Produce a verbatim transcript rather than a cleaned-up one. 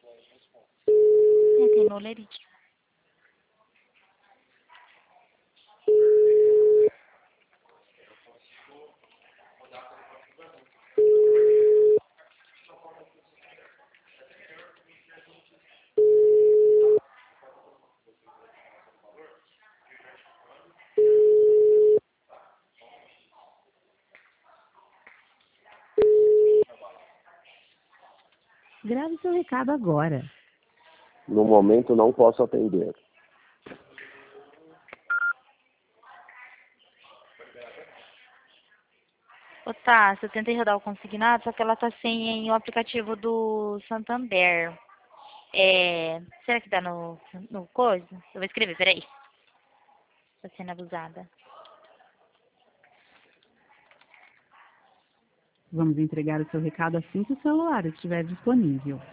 É, tem no Olerite. Grave seu recado agora. No momento não posso atender. Ô, tá, eu tentei rodar o consignado, só que ela tá sem o aplicativo do Santander. É, será que dá no, no coisa? Eu vou escrever, peraí. Tá sendo abusada. Vamos entregar o seu recado assim que o celular estiver disponível.